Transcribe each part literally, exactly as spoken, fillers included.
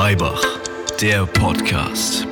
Maybach, der Podcast.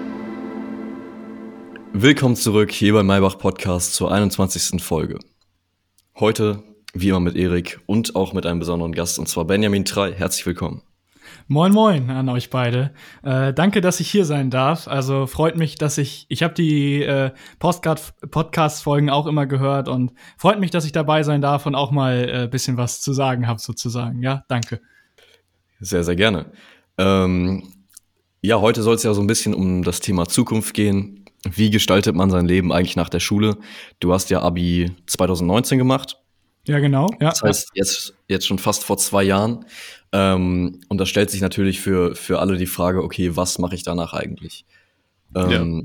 Willkommen zurück hier beim Maybach Podcast zur einundzwanzigsten Folge. Heute, wie immer, mit Erik und auch mit einem besonderen Gast, und zwar Benjamin Trey. Herzlich willkommen. Moin Moin an euch beide. Äh, danke, dass ich hier sein darf. Also freut mich, dass ich, ich habe die äh, Podcast-Folgen auch immer gehört und freut mich, dass ich dabei sein darf und auch mal ein äh, bisschen was zu sagen habe sozusagen. Ja, danke. Sehr, sehr gerne. Ähm, ja, heute soll es ja so ein bisschen um das Thema Zukunft gehen. Wie gestaltet man sein Leben eigentlich nach der Schule? Du hast ja Abi zwanzig neunzehn gemacht. Ja, genau. Ja, das heißt, jetzt, jetzt schon fast vor zwei Jahren. Ähm, und da stellt sich natürlich für, für alle die Frage, okay, was mache ich danach eigentlich? Ähm,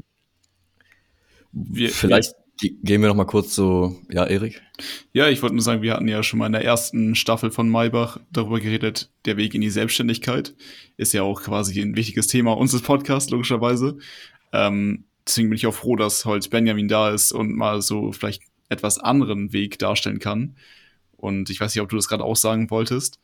ja. wir, vielleicht wir, gehen wir noch mal kurz so, ja, Erik? Ja, ich wollte nur sagen, wir hatten ja schon mal in der ersten Staffel von Maybach darüber geredet, der Weg in die Selbstständigkeit ist ja auch quasi ein wichtiges Thema unseres Podcasts, logischerweise. Ähm, deswegen bin ich auch froh, dass heute Benjamin da ist und mal so vielleicht etwas anderen Weg darstellen kann. Und ich weiß nicht, ob du das gerade auch sagen wolltest.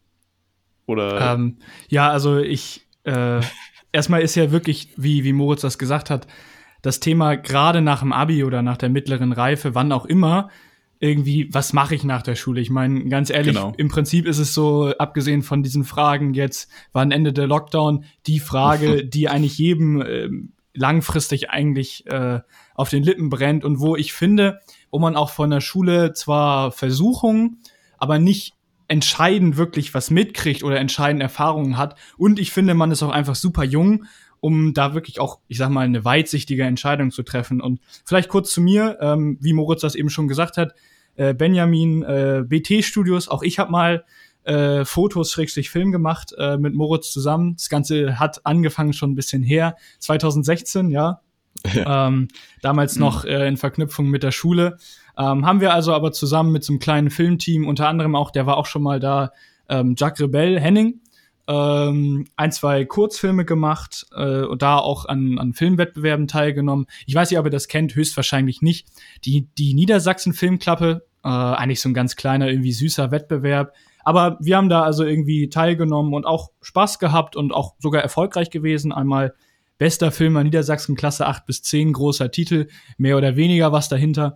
Oder? Ähm, ja, also ich, äh, erstmal ist ja wirklich, wie, wie Moritz das gesagt hat, das Thema gerade nach dem Abi oder nach der mittleren Reife, wann auch immer, irgendwie, was mache ich nach der Schule? Ich meine, ganz ehrlich, genau. Im Prinzip ist es so, abgesehen von diesen Fragen jetzt, wann endet der Lockdown, die Frage, die eigentlich jedem äh, langfristig eigentlich äh, auf den Lippen brennt und wo ich finde, wo man auch von der Schule zwar Versuchungen, aber nicht entscheidend wirklich was mitkriegt oder entscheidend Erfahrungen hat. Und ich finde, man ist auch einfach super jung, um da wirklich auch, ich sag mal, eine weitsichtige Entscheidung zu treffen. Und vielleicht kurz zu mir, ähm, wie Moritz das eben schon gesagt hat, äh, Benjamin, äh, B T-Studios, auch ich habe mal äh, Fotos, Schrägstrich Film gemacht äh, mit Moritz zusammen. Das Ganze hat angefangen schon ein bisschen her, zwanzig sechzehn, ja. ähm, damals noch äh, in Verknüpfung mit der Schule. Ähm, haben wir also aber zusammen mit so einem kleinen Filmteam, unter anderem auch, der war auch schon mal da, ähm, Jacques Rebel, Henning, ähm, ein, zwei Kurzfilme gemacht äh, und da auch an, an Filmwettbewerben teilgenommen. Ich weiß nicht, ob ihr das kennt, höchstwahrscheinlich nicht. Die, die Niedersachsen-Filmklappe, äh, eigentlich so ein ganz kleiner, irgendwie süßer Wettbewerb. Aber wir haben da also irgendwie teilgenommen und auch Spaß gehabt und auch sogar erfolgreich gewesen. Einmal bester Filmer Niedersachsen, Klasse acht bis zehn, großer Titel, mehr oder weniger was dahinter.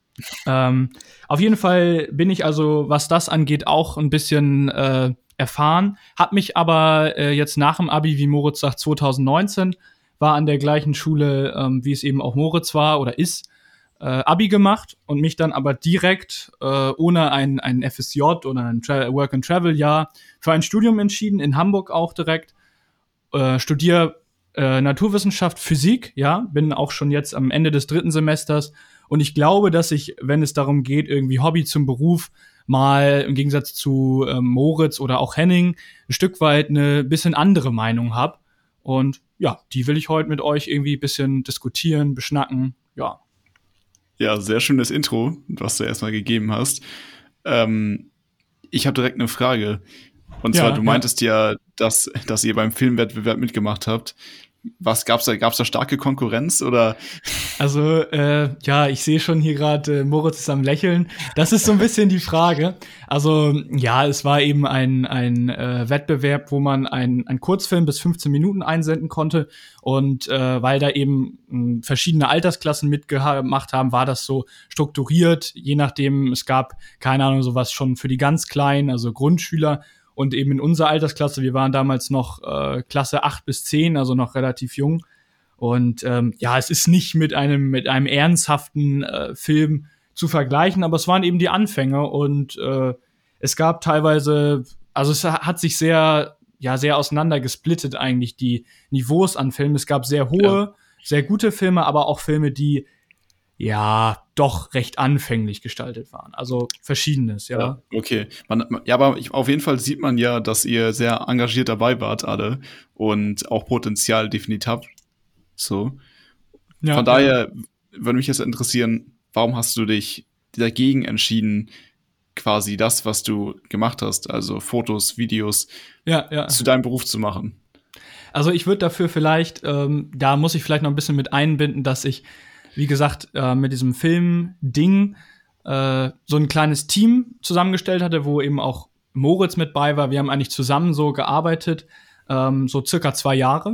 Ähm, auf jeden Fall bin ich also, was das angeht, auch ein bisschen äh, erfahren. Hab mich aber äh, jetzt nach dem Abi, wie Moritz sagt, zwanzig neunzehn, war an der gleichen Schule, ähm, wie es eben auch Moritz war oder ist, äh, Abi gemacht und mich dann aber direkt äh, ohne ein, ein F S J oder ein Tra- Work-and-Travel-Jahr für ein Studium entschieden, in Hamburg auch direkt. Äh, studiere Äh, Naturwissenschaft, Physik, ja, bin auch schon jetzt am Ende des dritten Semesters und ich glaube, dass ich, wenn es darum geht, irgendwie Hobby zum Beruf, mal im Gegensatz zu ähm, Moritz oder auch Henning ein Stück weit eine bisschen andere Meinung habe und ja, die will ich heute mit euch irgendwie ein bisschen diskutieren, beschnacken, ja. Ja, sehr schönes Intro, was du erstmal gegeben hast. Ähm, ich habe direkt eine Frage. Und zwar, Ja, du meintest ja, ja dass, dass ihr beim Filmwettbewerb mitgemacht habt. Was gab's da? Gab's da starke Konkurrenz oder? Also, äh, ja, ich sehe schon hier gerade, äh, Moritz ist am Lächeln. Das ist so ein bisschen die Frage. Also, ja, es war eben ein, ein äh, Wettbewerb, wo man ein, ein Kurzfilm bis fünfzehn Minuten einsenden konnte. Und äh, weil da eben mh, verschiedene Altersklassen mitgemacht haben, war das so strukturiert. Je nachdem, es gab, keine Ahnung, sowas schon für die ganz Kleinen, also Grundschüler. Und eben in unserer Altersklasse, wir waren damals noch äh, Klasse acht bis zehn, also noch relativ jung. Und ähm, ja, es ist nicht mit einem mit einem ernsthaften äh, Film zu vergleichen, aber es waren eben die Anfänge und äh, es gab teilweise, also es hat sich sehr, ja, sehr auseinander gesplittet eigentlich, die Niveaus an Filmen. Es gab sehr hohe, ja. sehr gute Filme, aber auch Filme, die ja, doch recht anfänglich gestaltet waren. Also verschiedenes, ja. Ja, okay. Man, ja, aber ich, auf jeden Fall sieht man ja, dass ihr sehr engagiert dabei wart, alle. Und auch Potenzial definitiv habt. So. Ja, Von daher ja. würde mich jetzt interessieren, warum hast du dich dagegen entschieden, quasi das, was du gemacht hast, also Fotos, Videos, ja, ja. zu deinem Beruf zu machen? Also ich würde dafür vielleicht, ähm, da muss ich vielleicht noch ein bisschen mit einbinden, dass ich wie gesagt, äh, mit diesem Film-Ding äh, so ein kleines Team zusammengestellt hatte, wo eben auch Moritz mit bei war. Wir haben eigentlich zusammen so gearbeitet. ähm, so circa zwei Jahre.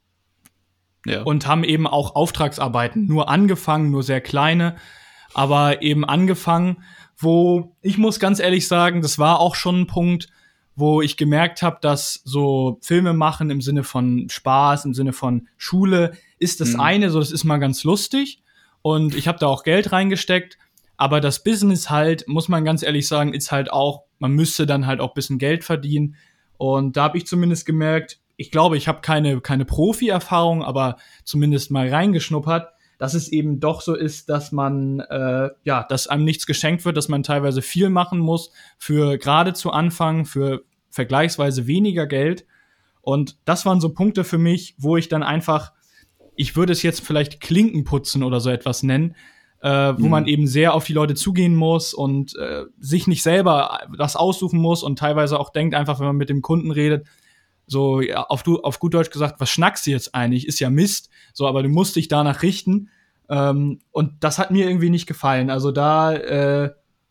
Ja. Und haben eben auch Auftragsarbeiten nur angefangen, nur sehr kleine, aber eben angefangen, wo ich muss ganz ehrlich sagen, das war auch schon ein Punkt, wo ich gemerkt habe, dass so Filme machen im Sinne von Spaß, im Sinne von Schule, ist das Mhm. eine, so das ist mal ganz lustig und ich habe da auch Geld reingesteckt, aber das Business halt, muss man ganz ehrlich sagen, ist halt auch, man müsste dann halt auch ein bisschen Geld verdienen und da habe ich zumindest gemerkt, ich glaube, ich habe keine, keine Profi-Erfahrung, aber zumindest mal reingeschnuppert, dass es eben doch so ist, dass man, äh, ja, dass einem nichts geschenkt wird, dass man teilweise viel machen muss für gerade zu Anfang, für vergleichsweise weniger Geld. Und das waren so Punkte für mich, wo ich dann einfach, ich würde es jetzt vielleicht Klinkenputzen oder so etwas nennen, äh, wo Mhm. man eben sehr auf die Leute zugehen muss und äh, sich nicht selber das aussuchen muss und teilweise auch denkt, einfach wenn man mit dem Kunden redet, so ja, auf, du, auf gut Deutsch gesagt, was schnackst du jetzt eigentlich? Ist ja Mist. So, aber du musst dich danach richten. Ähm, und das hat mir irgendwie nicht gefallen. Also da äh,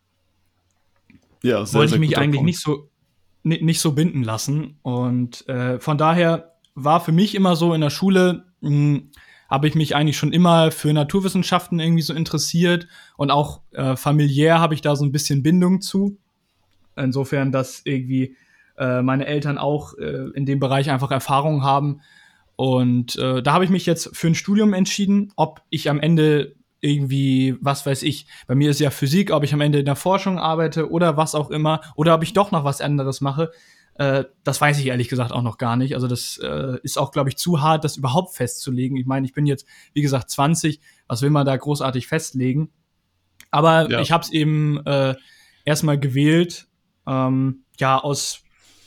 Ja, sehr, wollte sehr ich mich guter eigentlich Punkt. nicht so ni- nicht so binden lassen. Und äh, von daher war für mich immer so in der Schule, mh, habe ich mich eigentlich schon immer für Naturwissenschaften irgendwie so interessiert. Und auch äh, familiär habe ich da so ein bisschen Bindung zu. Insofern, dass irgendwie äh, meine Eltern auch äh, in dem Bereich einfach Erfahrung haben. Und äh, da habe ich mich jetzt für ein Studium entschieden, ob ich am Ende irgendwie, was weiß ich, bei mir ist ja Physik, ob ich am Ende in der Forschung arbeite oder was auch immer, oder ob ich doch noch was anderes mache, äh, das weiß ich ehrlich gesagt auch noch gar nicht. Also das äh, ist auch, glaube ich, zu hart, das überhaupt festzulegen. Ich meine, ich bin jetzt, wie gesagt, zwanzig, was will man da großartig festlegen? Aber Ja. ich habe es eben äh, erstmal gewählt, ähm, ja, aus,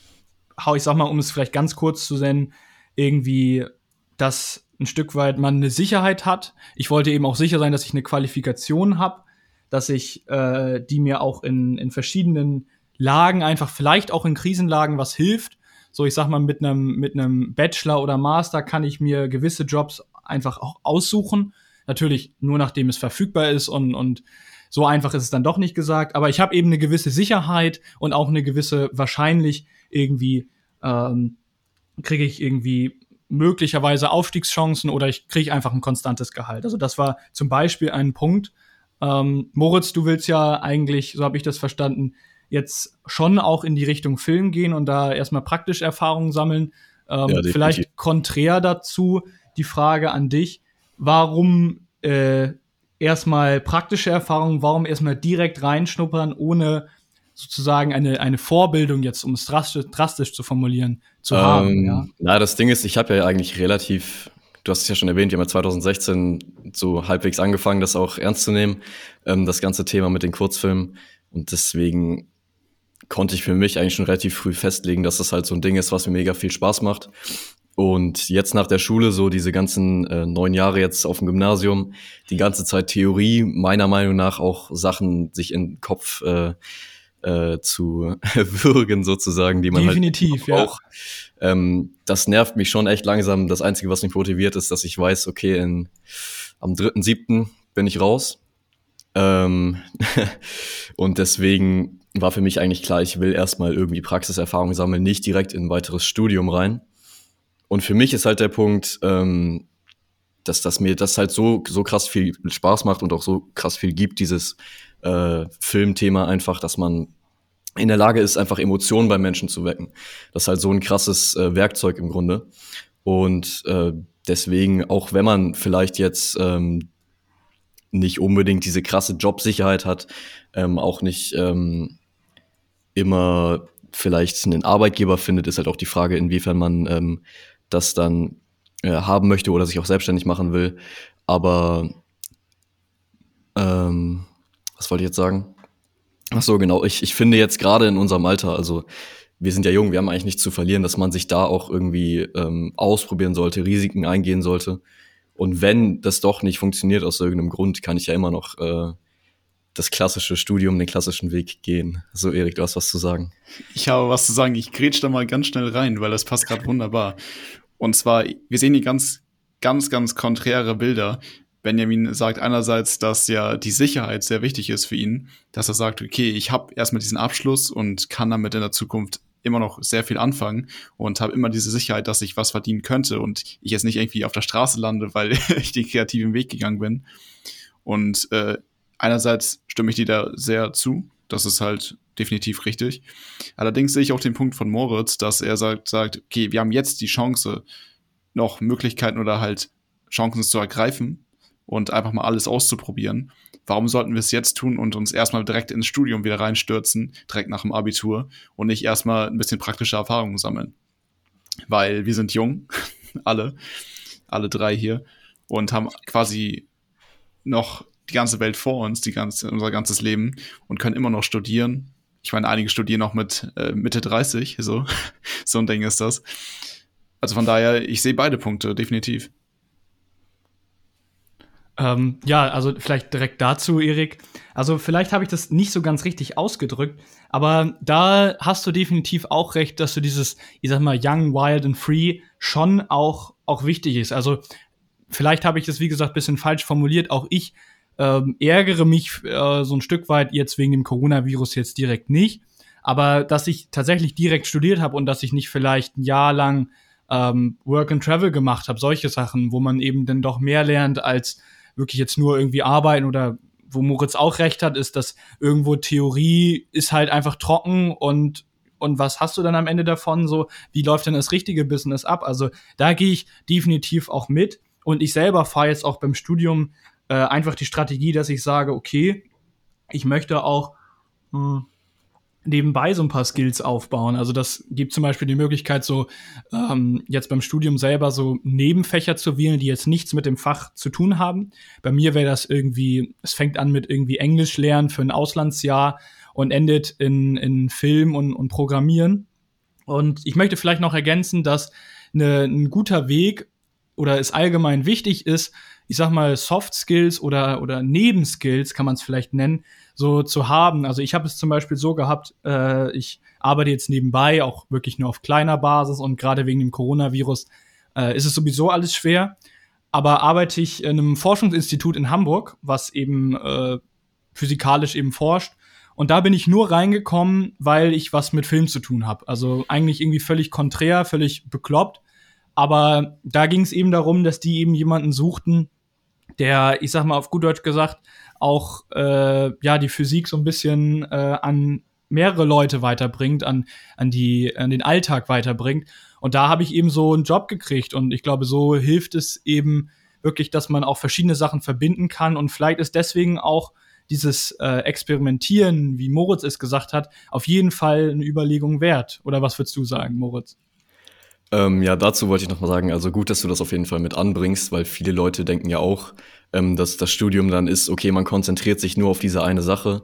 hau ich sag mal, um es vielleicht ganz kurz zu nennen, irgendwie, dass ein Stück weit man eine Sicherheit hat. Ich wollte eben auch sicher sein, dass ich eine Qualifikation habe, dass ich äh, die mir auch in, in verschiedenen Lagen, einfach vielleicht auch in Krisenlagen was hilft. So, ich sag mal, mit einem mit einem Bachelor oder Master kann ich mir gewisse Jobs einfach auch aussuchen. Natürlich nur nachdem es verfügbar ist und, und so einfach ist es dann doch nicht gesagt. Aber ich habe eben eine gewisse Sicherheit und auch eine gewisse wahrscheinlich irgendwie ähm, kriege ich irgendwie möglicherweise Aufstiegschancen oder ich kriege einfach ein konstantes Gehalt. Also das war zum Beispiel ein Punkt. Ähm, Moritz, du willst ja eigentlich, so habe ich das verstanden, jetzt schon auch in die Richtung Film gehen und da erstmal praktische Erfahrungen sammeln. Ähm, Ja, definitiv. vielleicht konträr dazu die Frage an dich, warum äh, erstmal praktische Erfahrungen, warum erstmal direkt reinschnuppern, ohne sozusagen eine, eine Vorbildung jetzt, um es drastisch, drastisch zu formulieren, zu haben. Ähm, Ja? Na, das Ding ist, ich habe ja eigentlich relativ, du hast es ja schon erwähnt, ich habe ja zwanzig sechzehn so halbwegs angefangen, das auch ernst zu nehmen, ähm, das ganze Thema mit den Kurzfilmen. Und deswegen konnte ich für mich eigentlich schon relativ früh festlegen, dass das halt so ein Ding ist, was mir mega viel Spaß macht. Und jetzt nach der Schule, so diese ganzen äh, neun Jahre jetzt auf dem Gymnasium, die ganze Zeit Theorie, meiner Meinung nach auch Sachen sich in den Kopf äh, äh, zu würgen sozusagen, die man Definitiv, halt ja. auch. Ähm, das nervt mich schon echt langsam. Das Einzige, was mich motiviert, ist, dass ich weiß, okay, in, am dritten siebten bin ich raus. Ähm, und deswegen war für mich eigentlich klar, ich will erstmal irgendwie Praxiserfahrung sammeln, nicht direkt in ein weiteres Studium rein. Und für mich ist halt der Punkt, ähm, dass das mir das halt so so krass viel Spaß macht und auch so krass viel gibt, dieses äh, Filmthema einfach, dass man in der Lage ist, einfach Emotionen bei Menschen zu wecken. Das ist halt so ein krasses äh, Werkzeug im Grunde. Und äh, deswegen, auch wenn man vielleicht jetzt ähm, nicht unbedingt diese krasse Jobsicherheit hat, ähm, auch nicht ähm, immer vielleicht einen Arbeitgeber findet, ist halt auch die Frage, inwiefern man ähm, das dann äh, haben möchte oder sich auch selbstständig machen will. Aber ähm, was wollte ich jetzt sagen? Ach so, genau. Ich, ich finde jetzt gerade in unserem Alter, also wir sind ja jung, wir haben eigentlich nichts zu verlieren, dass man sich da auch irgendwie ähm, ausprobieren sollte, Risiken eingehen sollte. Und wenn das doch nicht funktioniert aus irgendeinem Grund, kann ich ja immer noch äh, das klassische Studium, den klassischen Weg gehen. So, Erik, du hast was zu sagen. Ich habe was zu sagen. Ich grätsch da mal ganz schnell rein, weil das passt gerade wunderbar. Und zwar, wir sehen hier ganz, ganz, ganz konträre Bilder. Benjamin sagt einerseits, dass ja die Sicherheit sehr wichtig ist für ihn, dass er sagt, okay, ich habe erstmal diesen Abschluss und kann damit in der Zukunft immer noch sehr viel anfangen und habe immer diese Sicherheit, dass ich was verdienen könnte und ich jetzt nicht irgendwie auf der Straße lande, weil ich den kreativen Weg gegangen bin. Und äh, einerseits stimme ich dir da sehr zu, das ist halt definitiv richtig. Allerdings sehe ich auch den Punkt von Moritz, dass er sagt, sagt, okay, wir haben jetzt die Chance, noch Möglichkeiten oder halt Chancen zu ergreifen und einfach mal alles auszuprobieren. Warum sollten wir es jetzt tun und uns erstmal direkt ins Studium wieder reinstürzen, direkt nach dem Abitur und nicht erstmal ein bisschen praktische Erfahrungen sammeln? Weil wir sind jung, alle, alle drei hier und haben quasi noch die ganze Welt vor uns, die ganze, unser ganzes Leben und können immer noch studieren. Ich meine, einige studieren auch mit äh, Mitte dreißig, so, so ein Ding ist das. Also von daher, ich sehe beide Punkte, definitiv. Ähm, ja, also vielleicht direkt dazu, Erik. Also vielleicht habe ich das nicht so ganz richtig ausgedrückt, aber da hast du definitiv auch recht, dass du dieses, ich sag mal, young, wild and free schon auch, auch wichtig ist. Also vielleicht habe ich das, wie gesagt, bisschen falsch formuliert. Auch ich ähm, ärgere mich äh, so ein Stück weit jetzt wegen dem Coronavirus jetzt direkt nicht. Aber dass ich tatsächlich direkt studiert habe und dass ich nicht vielleicht ein Jahr lang ähm, Work and Travel gemacht habe, solche Sachen, wo man eben dann doch mehr lernt als wirklich jetzt nur irgendwie arbeiten oder wo Moritz auch recht hat, ist, dass irgendwo Theorie ist halt einfach trocken und und was hast du dann am Ende davon? So, wie läuft denn das richtige Business ab? Also da gehe ich definitiv auch mit und ich selber fahre jetzt auch beim Studium äh, einfach die Strategie, dass ich sage, okay, ich möchte auch mh, nebenbei so ein paar Skills aufbauen. Also das gibt zum Beispiel die Möglichkeit, so ähm, jetzt beim Studium selber so Nebenfächer zu wählen, die jetzt nichts mit dem Fach zu tun haben. Bei mir wäre das irgendwie, es fängt an mit irgendwie Englisch lernen für ein Auslandsjahr und endet in, in Film und, und Programmieren. Und ich möchte vielleicht noch ergänzen, dass eine, ein guter Weg oder es allgemein wichtig ist, ich sag mal Soft Skills oder, oder Nebenskills, kann man es vielleicht nennen, so zu haben. Also ich habe es zum Beispiel so gehabt, äh, ich arbeite jetzt nebenbei, auch wirklich nur auf kleiner Basis und gerade wegen dem Coronavirus äh, ist es sowieso alles schwer. Aber arbeite ich in einem Forschungsinstitut in Hamburg, was eben äh, physikalisch eben forscht. Und da bin ich nur reingekommen, weil ich was mit Film zu tun habe. Also eigentlich irgendwie völlig konträr, völlig bekloppt. Aber da ging es eben darum, dass die eben jemanden suchten, der, ich sag mal auf gut Deutsch gesagt, auch äh, ja die Physik so ein bisschen äh, an mehrere Leute weiterbringt, an an die an den Alltag weiterbringt. Und da habe ich eben so einen Job gekriegt. Und ich glaube, so hilft es eben wirklich, dass man auch verschiedene Sachen verbinden kann. Und vielleicht ist deswegen auch dieses äh, Experimentieren, wie Moritz es gesagt hat, auf jeden Fall eine Überlegung wert. Oder was würdest du sagen, Moritz? Ähm, ja, dazu wollte ich noch mal sagen, also gut, dass du das auf jeden Fall mit anbringst, weil viele Leute denken ja auch, ähm, dass das Studium dann ist, okay, man konzentriert sich nur auf diese eine Sache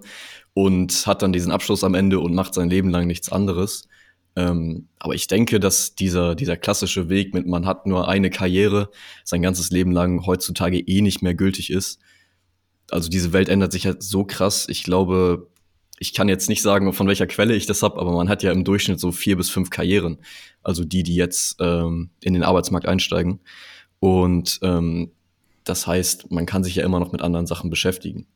und hat dann diesen Abschluss am Ende und macht sein Leben lang nichts anderes. Ähm, aber ich denke, dass dieser, dieser klassische Weg mit man hat nur eine Karriere sein ganzes Leben lang heutzutage eh nicht mehr gültig ist. Also diese Welt ändert sich halt so krass. Ich glaube, ich kann jetzt nicht sagen, von welcher Quelle ich das habe, aber man hat ja im Durchschnitt so vier bis fünf Karrieren. Also die, die jetzt ähm, in den Arbeitsmarkt einsteigen. Und ähm, das heißt, man kann sich ja immer noch mit anderen Sachen beschäftigen.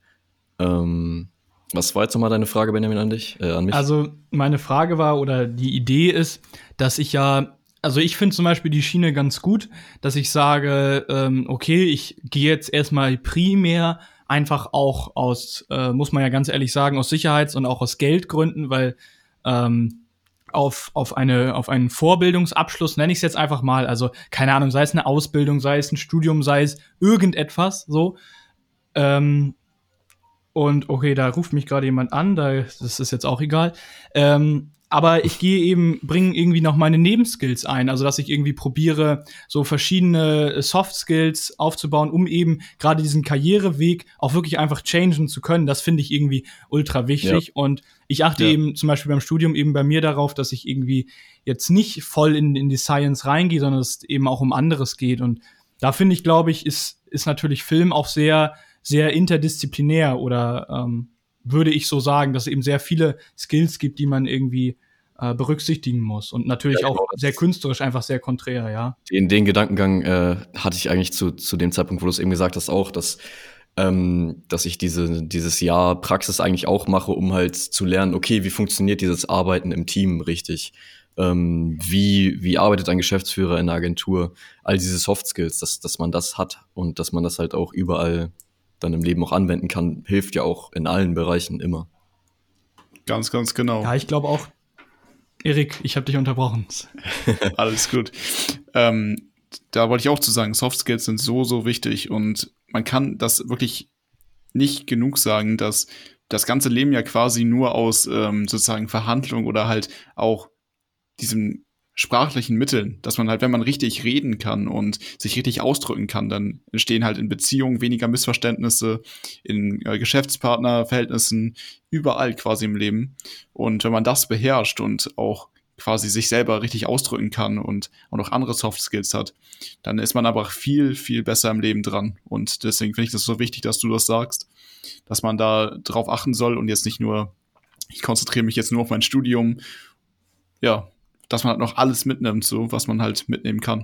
Ähm, was war jetzt nochmal deine Frage, Benjamin, an dich, äh, an mich? Also meine Frage war, oder die Idee ist, dass ich ja, also ich finde zum Beispiel die Schiene ganz gut, dass ich sage, ähm, okay, ich gehe jetzt erstmal primär einfach auch aus, äh, muss man ja ganz ehrlich sagen, aus Sicherheits- und auch aus Geldgründen, weil ähm, auf auf eine auf einen Vorbildungsabschluss, nenne ich es jetzt einfach mal, also keine Ahnung, sei es eine Ausbildung, sei es ein Studium, sei es irgendetwas so. Ähm, und okay, da ruft mich gerade jemand an, da, das ist jetzt auch egal. Ähm, aber ich gehe eben, bringe irgendwie noch meine Nebenskills ein, also dass ich irgendwie probiere, so verschiedene Soft Skills aufzubauen, um eben gerade diesen Karriereweg auch wirklich einfach changen zu können. Das finde ich irgendwie ultra wichtig. Ja. Und ich achte ja. eben zum Beispiel beim Studium eben bei mir darauf, dass ich irgendwie jetzt nicht voll in, in die Science reingehe, sondern dass es eben auch um anderes geht. Und da finde ich, glaube ich, ist, ist natürlich Film auch sehr, sehr interdisziplinär oder ähm, würde ich so sagen, dass es eben sehr viele Skills gibt, die man irgendwie äh, berücksichtigen muss. Und natürlich ja, genau, auch sehr künstlerisch, einfach sehr konträr, ja. Den, den Gedankengang äh, hatte ich eigentlich zu, zu dem Zeitpunkt, wo du es eben gesagt hast, auch, dass ähm, dass ich diese, dieses Jahr Praxis eigentlich auch mache, um halt zu lernen, okay, wie funktioniert dieses Arbeiten im Team richtig? Ähm, wie, wie arbeitet ein Geschäftsführer in der Agentur? All diese Soft Skills, dass, dass man das hat und dass man das halt auch überall dann im Leben auch anwenden kann, hilft ja auch in allen Bereichen immer. Ganz, ganz genau. Ja, ich glaube auch, Erik, ich habe dich unterbrochen. Alles gut. Ähm, da wollte ich auch zu sagen, Soft Skills sind so, so wichtig und man kann das wirklich nicht genug sagen, dass das ganze Leben ja quasi nur aus ähm, sozusagen Verhandlung oder halt auch diesen sprachlichen Mitteln, dass man halt, wenn man richtig reden kann und sich richtig ausdrücken kann, dann entstehen halt in Beziehungen weniger Missverständnisse, in äh, Geschäftspartnerverhältnissen, überall quasi im Leben. Und wenn man das beherrscht und auch quasi sich selber richtig ausdrücken kann und auch noch andere Soft Skills hat, dann ist man aber viel, viel besser im Leben dran. Und deswegen finde ich das so wichtig, dass du das sagst, dass man da drauf achten soll und jetzt nicht nur, ich konzentriere mich jetzt nur auf mein Studium, ja, dass man halt noch alles mitnimmt, so was man halt mitnehmen kann.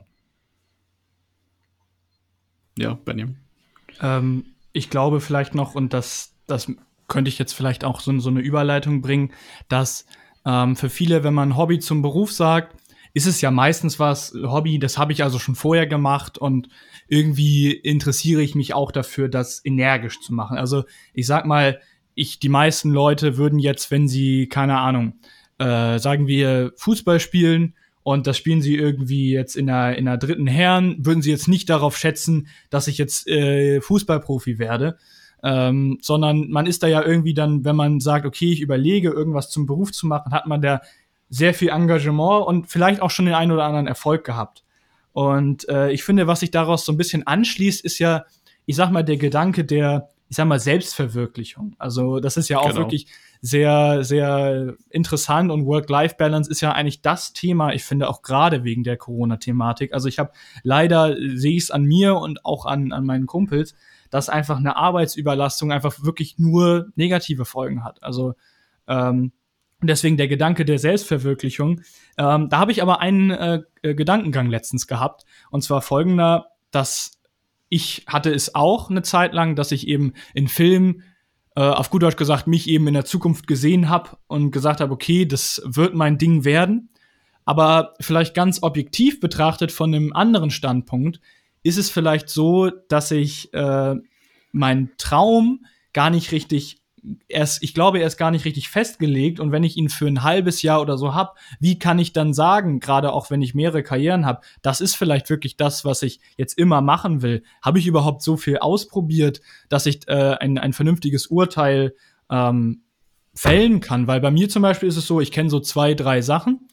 Ja, Benjamin. Ähm, ich glaube vielleicht noch, und das, das könnte ich jetzt vielleicht auch so, so eine Überleitung bringen, dass ähm, für viele, wenn man Hobby zum Beruf sagt, ist es ja meistens was, Hobby, das habe ich also schon vorher gemacht und irgendwie interessiere ich mich auch dafür, das energisch zu machen. Also ich sag mal, ich, die meisten Leute würden jetzt, wenn sie, keine Ahnung, Äh, sagen wir, Fußball spielen und das spielen sie irgendwie jetzt in der, in der dritten Herren, würden sie jetzt nicht darauf schätzen, dass ich jetzt äh, Fußballprofi werde, ähm, sondern man ist da ja irgendwie dann, wenn man sagt, okay, ich überlege, irgendwas zum Beruf zu machen, hat man da sehr viel Engagement und vielleicht auch schon den einen oder anderen Erfolg gehabt. Und äh, ich finde, was sich daraus so ein bisschen anschließt, ist ja, ich sag mal, der Gedanke der, ich sag mal, Selbstverwirklichung. Also das ist ja auch Genau. wirklich sehr, sehr interessant und Work-Life-Balance ist ja eigentlich das Thema, ich finde auch gerade wegen der Corona-Thematik. Also ich habe leider, sehe ich es an mir und auch an, an meinen Kumpels, dass einfach eine Arbeitsüberlastung einfach wirklich nur negative Folgen hat. Also ähm, deswegen der Gedanke der Selbstverwirklichung. Ähm, da habe ich aber einen äh, Gedankengang letztens gehabt und zwar folgender, dass ich hatte es auch eine Zeit lang, dass ich eben in Filmen, äh, auf gut Deutsch gesagt, mich eben in der Zukunft gesehen habe und gesagt habe, okay, das wird mein Ding werden. Aber vielleicht ganz objektiv betrachtet von einem anderen Standpunkt ist es vielleicht so, dass ich äh, meinen Traum gar nicht richtig erst, ich glaube, er ist gar nicht richtig festgelegt und wenn ich ihn für ein halbes Jahr oder so hab, wie kann ich dann sagen, gerade auch wenn ich mehrere Karrieren habe, das ist vielleicht wirklich das, was ich jetzt immer machen will. Habe ich überhaupt so viel ausprobiert, dass ich äh, ein, ein vernünftiges Urteil ähm, fällen kann? Weil bei mir zum Beispiel ist es so, ich kenne so zwei, drei Sachen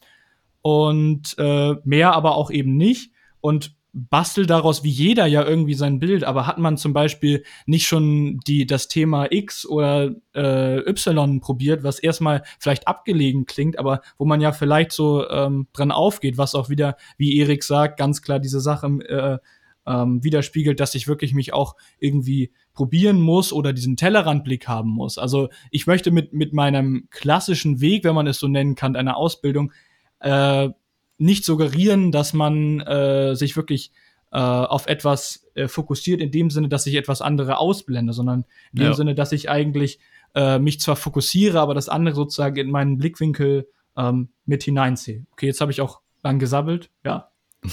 und äh, mehr aber auch eben nicht und bastel daraus wie jeder ja irgendwie sein Bild, aber hat man zum Beispiel nicht schon die das Thema X oder äh, Y probiert, was erstmal vielleicht abgelegen klingt, aber wo man ja vielleicht so ähm, dran aufgeht, was auch wieder, wie Erik sagt, ganz klar diese Sache äh, ähm, widerspiegelt, dass ich wirklich mich auch irgendwie probieren muss oder diesen Tellerrandblick haben muss. Also ich möchte mit mit meinem klassischen Weg, wenn man es so nennen kann, einer Ausbildung, äh, nicht suggerieren, dass man äh, sich wirklich äh, auf etwas äh, fokussiert, in dem Sinne, dass ich etwas andere ausblende, sondern in dem Ja. Sinne, dass ich eigentlich äh, mich zwar fokussiere, aber das andere sozusagen in meinen Blickwinkel ähm, mit hineinziehe. Okay, jetzt habe ich auch lang gesabbelt, ja.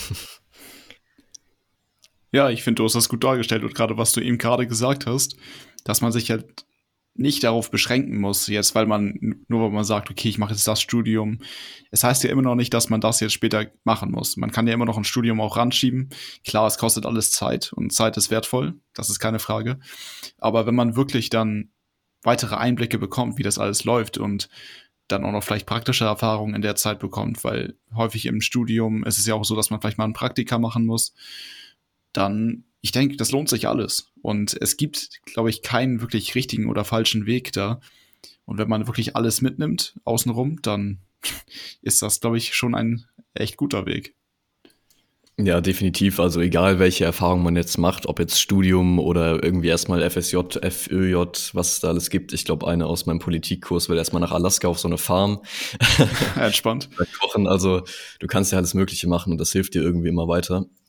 Ja, ich finde, du hast das gut dargestellt und gerade was du eben gerade gesagt hast, dass man sich halt nicht darauf beschränken muss, jetzt weil man, nur weil man sagt, okay, ich mache jetzt das Studium. Es heißt ja immer noch nicht, dass man das jetzt später machen muss. Man kann ja immer noch ein Studium auch ranschieben. Klar, es kostet alles Zeit und Zeit ist wertvoll, das ist keine Frage. Aber wenn man wirklich dann weitere Einblicke bekommt, wie das alles läuft und dann auch noch vielleicht praktische Erfahrungen in der Zeit bekommt, weil häufig im Studium ist es ja auch so, dass man vielleicht mal ein Praktika machen muss, dann, ich denke, das lohnt sich alles. Und es gibt, glaube ich, keinen wirklich richtigen oder falschen Weg da. Und wenn man wirklich alles mitnimmt, außenrum, dann ist das, glaube ich, schon ein echt guter Weg. Ja, definitiv. Also egal, welche Erfahrung man jetzt macht, ob jetzt Studium oder irgendwie erstmal F S J, F Ö J, was es da alles gibt. Ich glaube, eine aus meinem Politikkurs will erstmal nach Alaska auf so eine Farm. Entspannt. Kochen. Also du kannst ja alles Mögliche machen und das hilft dir irgendwie immer weiter.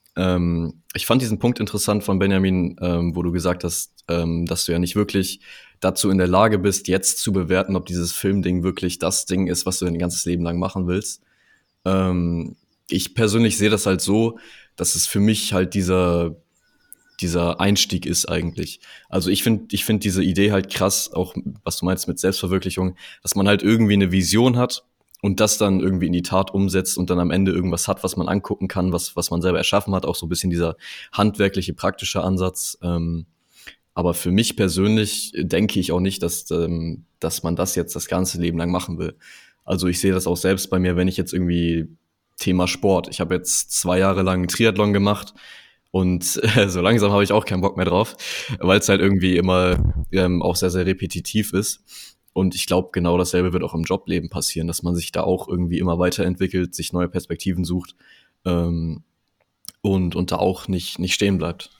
Ähm, ich fand diesen Punkt interessant von Benjamin, ähm, wo du gesagt hast, ähm, dass du ja nicht wirklich dazu in der Lage bist, jetzt zu bewerten, ob dieses Filmding wirklich das Ding ist, was du dein ganzes Leben lang machen willst. Ähm, ich persönlich sehe das halt so, dass es für mich halt dieser dieser Einstieg ist eigentlich. Also ich finde ich finde diese Idee halt krass, auch was du meinst mit Selbstverwirklichung, dass man halt irgendwie eine Vision hat und das dann irgendwie in die Tat umsetzt und dann am Ende irgendwas hat, was man angucken kann, was was man selber erschaffen hat, auch so ein bisschen dieser handwerkliche, praktische Ansatz. Ähm, aber für mich persönlich denke ich auch nicht, dass ähm, dass man das jetzt das ganze Leben lang machen will. Also ich sehe das auch selbst bei mir, wenn ich jetzt irgendwie Thema Sport. Ich habe jetzt zwei Jahre lang Triathlon gemacht und äh, so langsam habe ich auch keinen Bock mehr drauf, weil es halt irgendwie immer ähm, auch sehr, sehr repetitiv ist. Und ich glaube, genau dasselbe wird auch im Jobleben passieren, dass man sich da auch irgendwie immer weiterentwickelt, sich neue Perspektiven sucht ähm, und, und da auch nicht, nicht stehen bleibt.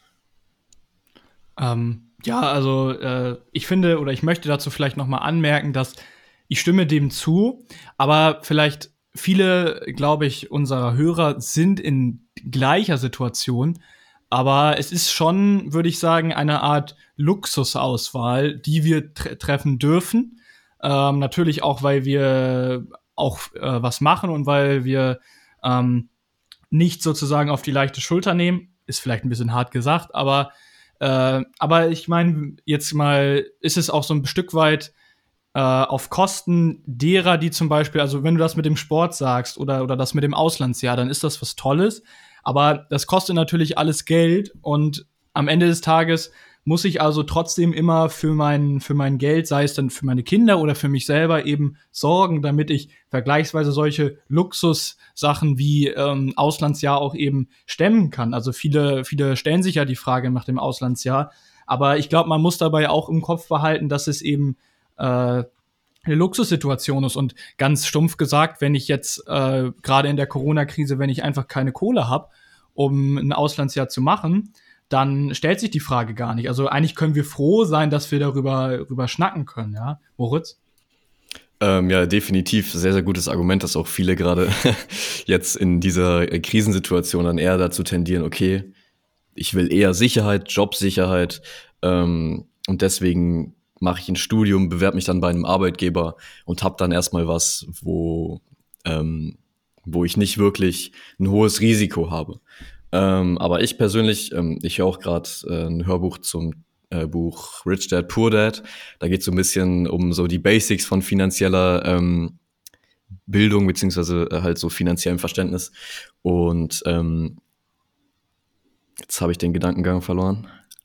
Ähm, ja, also äh, ich finde oder ich möchte dazu vielleicht noch mal anmerken, dass ich stimme dem zu, aber vielleicht viele, glaube ich, unserer Hörer sind in gleicher Situation, aber es ist schon, würde ich sagen, eine Art Luxusauswahl, die wir tre- treffen dürfen. Ähm, natürlich auch, weil wir auch äh, was machen und weil wir ähm, nicht sozusagen auf die leichte Schulter nehmen. Ist vielleicht ein bisschen hart gesagt, aber äh, aber ich meine, jetzt mal ist es auch so ein Stück weit äh, auf Kosten derer, die zum Beispiel, also wenn du das mit dem Sport sagst oder, oder das mit dem Auslandsjahr, dann ist das was Tolles. Aber das kostet natürlich alles Geld und am Ende des Tages muss ich also trotzdem immer für mein, für mein Geld, sei es dann für meine Kinder oder für mich selber, eben sorgen, damit ich vergleichsweise solche Luxussachen wie ähm, Auslandsjahr auch eben stemmen kann. Also viele, viele stellen sich ja die Frage nach dem Auslandsjahr. Aber ich glaube, man muss dabei auch im Kopf behalten, dass es eben äh, eine Luxussituation ist. Und ganz stumpf gesagt, wenn ich jetzt äh, gerade in der Corona-Krise, wenn ich einfach keine Kohle habe, um ein Auslandsjahr zu machen, dann stellt sich die Frage gar nicht. Also eigentlich können wir froh sein, dass wir darüber, darüber schnacken können, ja, Moritz? Ähm, ja, definitiv sehr, sehr gutes Argument, dass auch viele gerade jetzt in dieser Krisensituation dann eher dazu tendieren, okay, ich will eher Sicherheit, Jobsicherheit ähm, und deswegen mache ich ein Studium, bewerbe mich dann bei einem Arbeitgeber und habe dann erstmal was, wo, ähm, wo ich nicht wirklich ein hohes Risiko habe. Ähm, aber ich persönlich, ähm, ich höre auch gerade äh, ein Hörbuch zum äh, Buch Rich Dad, Poor Dad. Da geht es so ein bisschen um so die Basics von finanzieller ähm, Bildung, beziehungsweise äh, halt so finanziellem Verständnis. Und ähm, jetzt habe ich den Gedankengang verloren.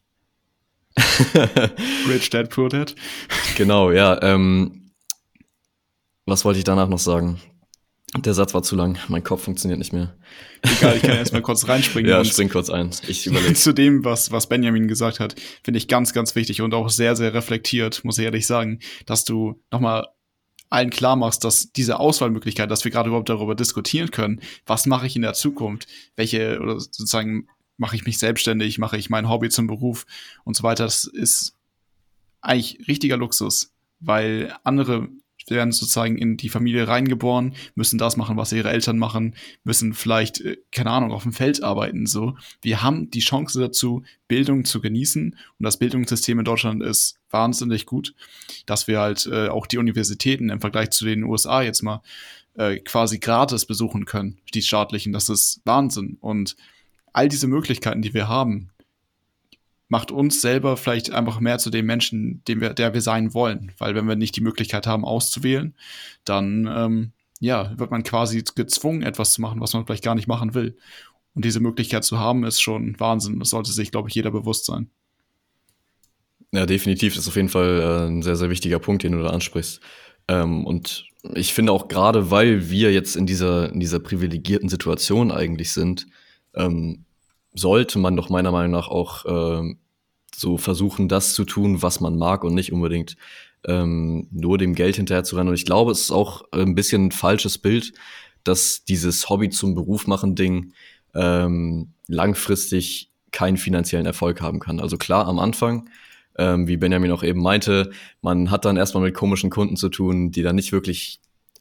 Rich Dad, Poor Dad. Genau, ja. Ähm, was wollte ich danach noch sagen? Der Satz war zu lang. Mein Kopf funktioniert nicht mehr. Egal, ich kann erst mal kurz reinspringen. Ja, spring kurz ein. Ich überlege. Zu dem, was, was Benjamin gesagt hat, finde ich ganz, ganz wichtig und auch sehr, sehr reflektiert, muss ich ehrlich sagen, dass du nochmal allen klar machst, dass diese Auswahlmöglichkeit, dass wir gerade überhaupt darüber diskutieren können, was mache ich in der Zukunft, welche, oder sozusagen, mache ich mich selbstständig, mache ich mein Hobby zum Beruf und so weiter, das ist eigentlich richtiger Luxus, weil andere werden sozusagen in die Familie reingeboren, müssen das machen, was ihre Eltern machen, müssen vielleicht, keine Ahnung, auf dem Feld arbeiten, so. Wir haben die Chance dazu, Bildung zu genießen und das Bildungssystem in Deutschland ist wahnsinnig gut, dass wir halt äh, auch die Universitäten im Vergleich zu den U S A jetzt mal äh, quasi gratis besuchen können, die staatlichen, das ist Wahnsinn und all diese Möglichkeiten, die wir haben, macht uns selber vielleicht einfach mehr zu dem Menschen, dem wir, der wir sein wollen. Weil wenn wir nicht die Möglichkeit haben, auszuwählen, dann ähm, ja, wird man quasi gezwungen, etwas zu machen, was man vielleicht gar nicht machen will. Und diese Möglichkeit zu haben, ist schon Wahnsinn. Das sollte sich, glaube ich, jeder bewusst sein. Ja, definitiv. Das ist auf jeden Fall äh, ein sehr, sehr wichtiger Punkt, den du da ansprichst. Ähm, und ich finde auch gerade, weil wir jetzt in dieser, in dieser privilegierten Situation eigentlich sind, ähm, sollte man doch meiner Meinung nach auch ähm, so versuchen, das zu tun, was man mag und nicht unbedingt ähm, nur dem Geld hinterher zu rennen. Und ich glaube, es ist auch ein bisschen ein falsches Bild, dass dieses Hobby zum Beruf machen Ding ähm, langfristig keinen finanziellen Erfolg haben kann. Also klar, am Anfang, ähm, wie Benjamin auch eben meinte, man hat dann erstmal mit komischen Kunden zu tun, die dann nicht wirklich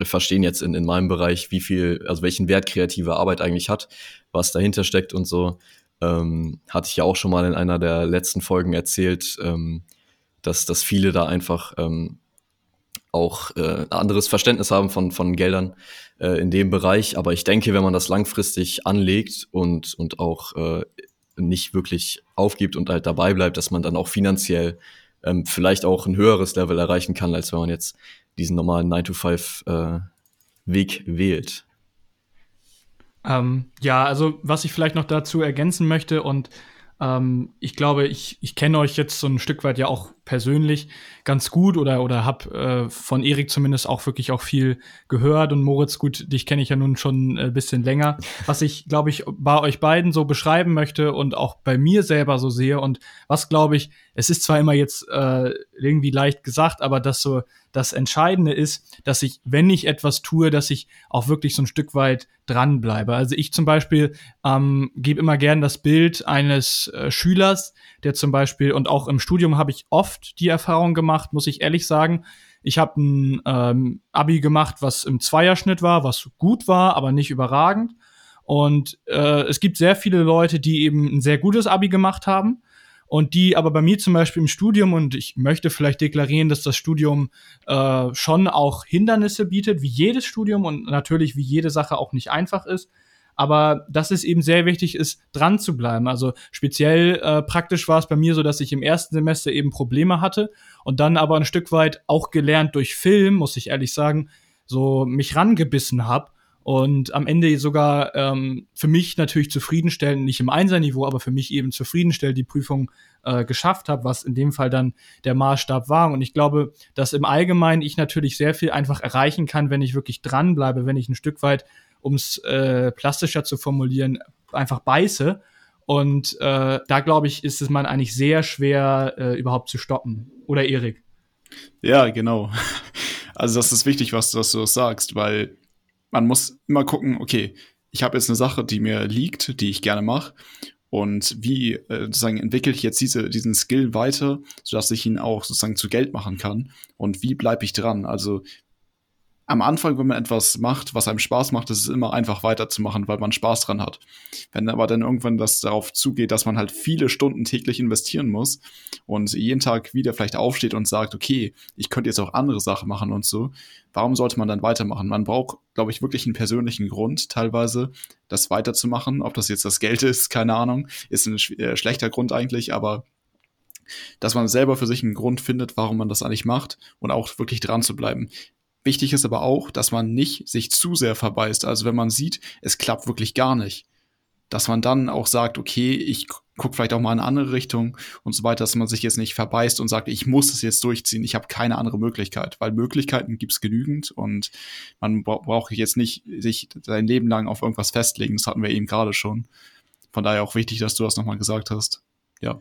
verstehen jetzt in, in meinem Bereich, wie viel, also welchen Wert kreative Arbeit eigentlich hat, was dahinter steckt und so. Ähm, hatte ich ja auch schon mal in einer der letzten Folgen erzählt, ähm, dass, dass viele da einfach ähm, auch äh, ein anderes Verständnis haben von, von Geldern äh, in dem Bereich. Aber ich denke, wenn man das langfristig anlegt und, und auch äh, nicht wirklich aufgibt und halt dabei bleibt, dass man dann auch finanziell ähm, vielleicht auch ein höheres Level erreichen kann, als wenn man jetzt diesen normalen nine to five äh, Weg wählt. Ähm, ja, also was ich vielleicht noch dazu ergänzen möchte und ähm, ich glaube, ich, ich kenne euch jetzt so ein Stück weit ja auch persönlich ganz gut oder oder hab äh, von Erik zumindest auch wirklich auch viel gehört und Moritz, gut, dich kenne ich ja nun schon ein bisschen länger. Was ich, glaube ich, bei euch beiden so beschreiben möchte und auch bei mir selber so sehe und was, glaube ich, es ist zwar immer jetzt äh, irgendwie leicht gesagt, aber das so das Entscheidende ist, dass ich, wenn ich etwas tue, dass ich auch wirklich so ein Stück weit dranbleibe. Also ich zum Beispiel ähm, gebe immer gern das Bild eines äh, Schülers, der zum Beispiel, und auch im Studium habe ich oft die Erfahrung gemacht, muss ich ehrlich sagen, ich habe ein ähm, Abi gemacht, was im Zweierschnitt war, was gut war, aber nicht überragend. Und äh, es gibt sehr viele Leute, die eben ein sehr gutes Abi gemacht haben und die aber bei mir zum Beispiel im Studium, und ich möchte vielleicht deklarieren, dass das Studium äh, schon auch Hindernisse bietet, wie jedes Studium und natürlich wie jede Sache auch nicht einfach ist, aber dass es eben sehr wichtig ist, dran zu bleiben. Also speziell äh, praktisch war es bei mir so, dass ich im ersten Semester eben Probleme hatte und dann aber ein Stück weit auch gelernt durch Film, muss ich ehrlich sagen, so mich rangebissen habe und am Ende sogar ähm, für mich natürlich zufriedenstellend, nicht im Einserniveau, aber für mich eben zufriedenstellend die Prüfung äh, geschafft habe, was in dem Fall dann der Maßstab war. Und ich glaube, dass im Allgemeinen ich natürlich sehr viel einfach erreichen kann, wenn ich wirklich dranbleibe, wenn ich ein Stück weit, um es äh, plastischer zu formulieren, einfach beiße. Und äh, da, glaube ich, ist es man eigentlich sehr schwer, äh, überhaupt zu stoppen. Oder Erik? Ja, genau. Also das ist wichtig, was, was du das sagst, weil man muss immer gucken, okay, ich habe jetzt eine Sache, die mir liegt, die ich gerne mache. Und wie äh, sozusagen entwickle ich jetzt diese, diesen Skill weiter, sodass ich ihn auch sozusagen zu Geld machen kann? Und wie bleibe ich dran? Also am Anfang, wenn man etwas macht, was einem Spaß macht, ist es immer einfach weiterzumachen, weil man Spaß dran hat. Wenn aber dann irgendwann das darauf zugeht, dass man halt viele Stunden täglich investieren muss und jeden Tag wieder vielleicht aufsteht und sagt, okay, ich könnte jetzt auch andere Sachen machen und so, warum sollte man dann weitermachen? Man braucht, glaube ich, wirklich einen persönlichen Grund teilweise, das weiterzumachen. Ob das jetzt das Geld ist, keine Ahnung, ist ein sch- äh, schlechter Grund eigentlich, aber dass man selber für sich einen Grund findet, warum man das eigentlich macht und auch wirklich dran zu bleiben. Wichtig ist aber auch, dass man nicht sich zu sehr verbeißt. Also wenn man sieht, es klappt wirklich gar nicht, dass man dann auch sagt, okay, ich gucke vielleicht auch mal in eine andere Richtung und so weiter, dass man sich jetzt nicht verbeißt und sagt, ich muss es jetzt durchziehen, ich habe keine andere Möglichkeit, weil Möglichkeiten gibt es genügend und man bra- braucht jetzt nicht sich sein Leben lang auf irgendwas festlegen, das hatten wir eben gerade schon. Von daher auch wichtig, dass du das nochmal gesagt hast. Ja.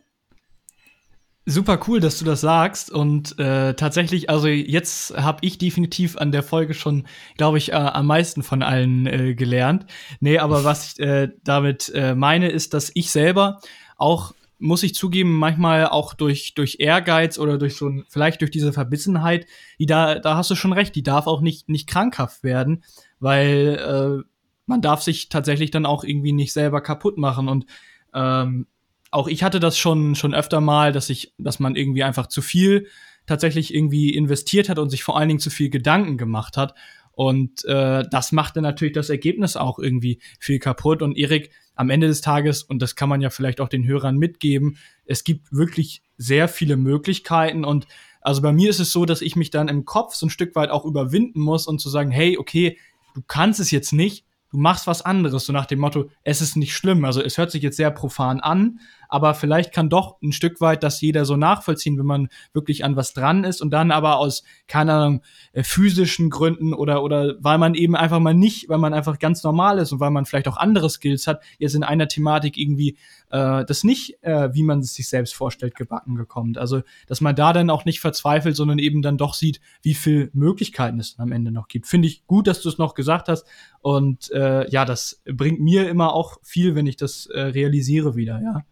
Super cool, dass du das sagst und äh, tatsächlich, also jetzt habe ich definitiv an der Folge schon, glaube ich, äh, am meisten von allen äh, gelernt. Nee, aber was ich äh, damit äh, meine, ist, dass ich selber auch, muss ich zugeben, manchmal auch durch durch Ehrgeiz oder durch so ein, vielleicht durch diese Verbissenheit, die da da hast du schon recht, die darf auch nicht nicht krankhaft werden, weil äh, man darf sich tatsächlich dann auch irgendwie nicht selber kaputt machen und ähm, auch ich hatte das schon schon öfter mal, dass ich, dass man irgendwie einfach zu viel tatsächlich irgendwie investiert hat und sich vor allen Dingen zu viel Gedanken gemacht hat. Und äh, das macht dann natürlich das Ergebnis auch irgendwie viel kaputt. Und Erik, am Ende des Tages, und das kann man ja vielleicht auch den Hörern mitgeben, es gibt wirklich sehr viele Möglichkeiten. Und also bei mir ist es so, dass ich mich dann im Kopf so ein Stück weit auch überwinden muss und zu sagen, hey, okay, du kannst es jetzt nicht, du machst was anderes, so nach dem Motto, es ist nicht schlimm. Also es hört sich jetzt sehr profan an, aber vielleicht kann doch ein Stück weit das jeder so nachvollziehen, wenn man wirklich an was dran ist und dann aber aus, keine Ahnung, äh, physischen Gründen oder oder weil man eben einfach mal nicht, weil man einfach ganz normal ist und weil man vielleicht auch andere Skills hat, jetzt in einer Thematik irgendwie äh, das nicht, äh, wie man es sich selbst vorstellt, gebacken gekommen. Also, dass man da dann auch nicht verzweifelt, sondern eben dann doch sieht, wie viel Möglichkeiten es am Ende noch gibt. Finde ich gut, dass du es noch gesagt hast und äh, ja, das bringt mir immer auch viel, wenn ich das äh, realisiere wieder, ja.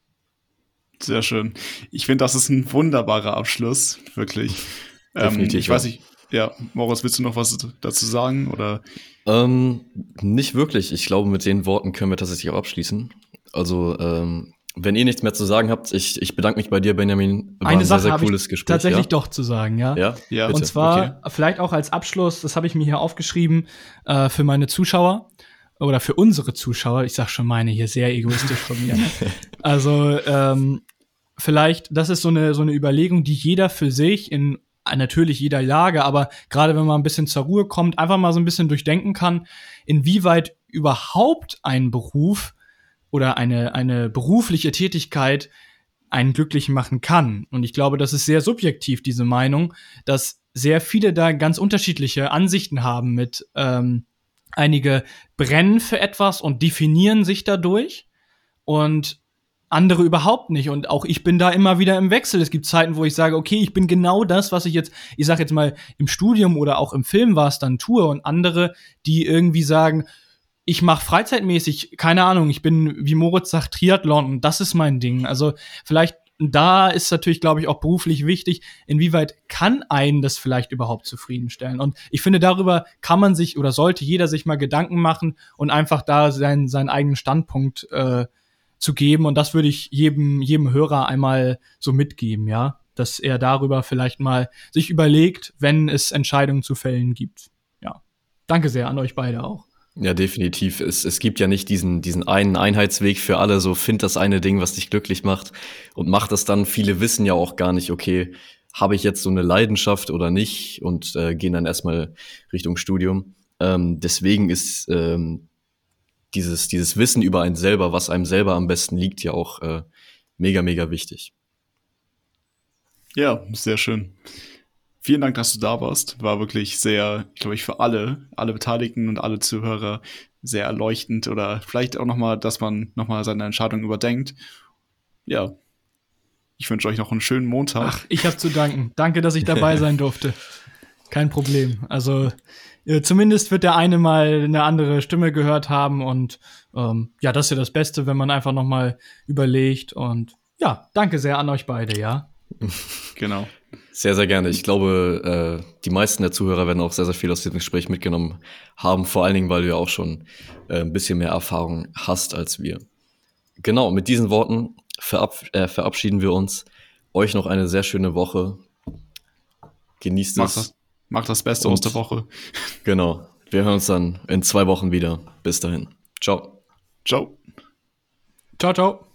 Sehr schön. Ich finde, das ist ein wunderbarer Abschluss, wirklich. Ähm, ich weiß nicht, Ja, Moritz, willst du noch was dazu sagen? Oder? Ähm, nicht wirklich. Ich glaube, mit den Worten können wir tatsächlich auch abschließen. Also, ähm, wenn ihr nichts mehr zu sagen habt, ich, ich bedanke mich bei dir, Benjamin. War eine ein Sache sehr, sehr habe cooles ich Gespräch, tatsächlich ja? doch zu sagen, ja. Ja, ja. bitte. Und zwar Okay. vielleicht auch als Abschluss, das habe ich mir hier aufgeschrieben, äh, für meine Zuschauer oder für unsere Zuschauer. Ich sag schon meine hier, sehr egoistisch von mir. Also ähm, vielleicht, das ist so eine so eine Überlegung, die jeder für sich in natürlich jeder Lage, aber gerade wenn man ein bisschen zur Ruhe kommt, einfach mal so ein bisschen durchdenken kann, inwieweit überhaupt ein Beruf oder eine eine berufliche Tätigkeit einen glücklich machen kann. Und ich glaube, das ist sehr subjektiv, diese Meinung, dass sehr viele da ganz unterschiedliche Ansichten haben mit ähm, einige brennen für etwas und definieren sich dadurch und andere überhaupt nicht. Und auch ich bin da immer wieder im Wechsel. Es gibt Zeiten, wo ich sage, okay, ich bin genau das, was ich jetzt, ich sag jetzt mal, im Studium oder auch im Film war es dann tue. Und andere, die irgendwie sagen, ich mache freizeitmäßig, keine Ahnung, ich bin, wie Moritz sagt, Triathlon und das ist mein Ding. Also vielleicht, da ist natürlich, glaube ich, auch beruflich wichtig, inwieweit kann einen das vielleicht überhaupt zufriedenstellen. Und ich finde, darüber kann man sich oder sollte jeder sich mal Gedanken machen und einfach da seinen, seinen eigenen Standpunkt äh, zu geben. Und das würde ich jedem, jedem Hörer einmal so mitgeben, ja, dass er darüber vielleicht mal sich überlegt, wenn es Entscheidungen zu fällen gibt. Ja, danke sehr an euch beide auch. Ja, definitiv. Es, es gibt ja nicht diesen, diesen einen Einheitsweg für alle, so find das eine Ding, was dich glücklich macht und mach das dann. Viele wissen ja auch gar nicht, okay, habe ich jetzt so eine Leidenschaft oder nicht und äh, gehen dann erstmal Richtung Studium. Ähm, deswegen ist ähm, dieses, dieses Wissen über einen selber, was einem selber am besten liegt, ja auch äh, mega, mega wichtig. Ja, sehr schön. Vielen Dank, dass du da warst. War wirklich sehr, glaube ich, für alle, alle Beteiligten und alle Zuhörer sehr erleuchtend oder vielleicht auch nochmal, dass man nochmal seine Entscheidung überdenkt. Ja, ich wünsche euch noch einen schönen Montag. Ach, ich habe zu danken. Danke, dass ich dabei sein durfte. Kein Problem. Also äh, zumindest wird der eine mal eine andere Stimme gehört haben und ähm, ja, das ist ja das Beste, wenn man einfach nochmal überlegt und ja, danke sehr an euch beide, ja. Genau. Sehr, sehr gerne. Ich glaube, äh, die meisten der Zuhörer werden auch sehr, sehr viel aus diesem Gespräch mitgenommen haben, vor allen Dingen, weil du ja auch schon äh, ein bisschen mehr Erfahrung hast als wir. Genau, mit diesen Worten verab äh, verabschieden wir uns. Euch noch eine sehr schöne Woche. Genießt Macht es. das, macht das Beste Und- aus der Woche. Genau. Wir hören uns dann in zwei Wochen wieder. Bis dahin. Ciao. Ciao. Ciao, ciao.